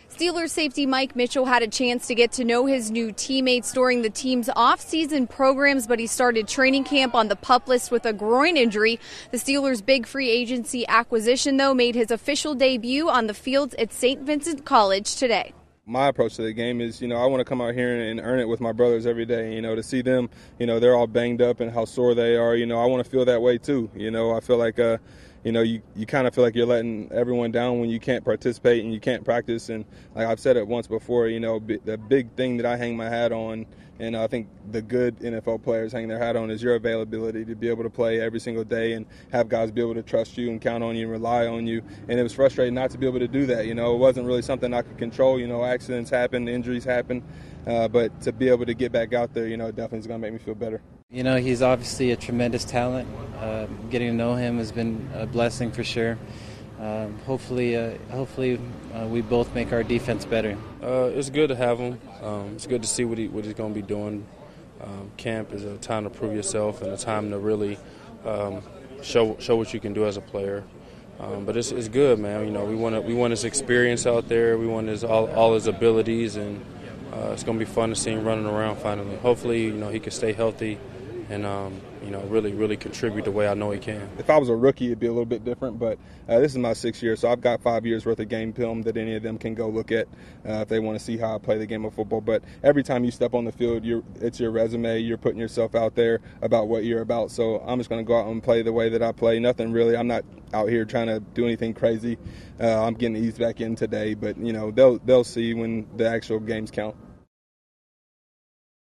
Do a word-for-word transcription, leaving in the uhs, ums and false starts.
Steelers safety Mike Mitchell had a chance to get to know his new teammates during the team's off-season programs, but he started training camp on the PUP list with a groin injury. The Steelers' big free agency acquisition, though, made his official debut on the field at Saint Vincent College today. My approach to the game is, you know, I want to come out here and earn it with my brothers every day. You know, to see them, you know, they're all banged up and how sore they are. You know, I want to feel that way too. You know, I feel like, uh, you know, you, you kind of feel like you're letting everyone down when you can't participate and you can't practice. And like I've said it once before, you know, the big thing that I hang my hat on, and I think the good N F L players hang their hat on, is your availability to be able to play every single day and have guys be able to trust you and count on you and rely on you. And it was frustrating not to be able to do that. You know, it wasn't really something I could control. You know, accidents happen, injuries happen. Uh, but to be able to get back out there, you know, definitely is going to make me feel better. You know, he's obviously a tremendous talent. Uh, getting to know him has been a blessing for sure. Um, hopefully, uh, hopefully uh, we both make our defense better. Uh, it's good to have him. Um, it's good to see what he what he's going to be doing. Um, camp is a time to prove yourself and a time to really um, show show what you can do as a player. Um, but it's it's good, man. You know, we want we want his experience out there. We want his all all his abilities, and uh, it's going to be fun to see him running around finally. Hopefully, you know, he can stay healthy and um, you know, really, really contribute the way I know he can. If I was a rookie, it'd be a little bit different, but uh, this is my sixth year, so I've got five years worth of game film that any of them can go look at uh, if they want to see how I play the game of football. But every time you step on the field, you're, it's your resume. You're putting yourself out there about what you're about. So I'm just going to go out and play the way that I play. Nothing really. I'm not out here trying to do anything crazy. Uh, I'm getting eased back in today, but you know, they'll they'll see when the actual games count.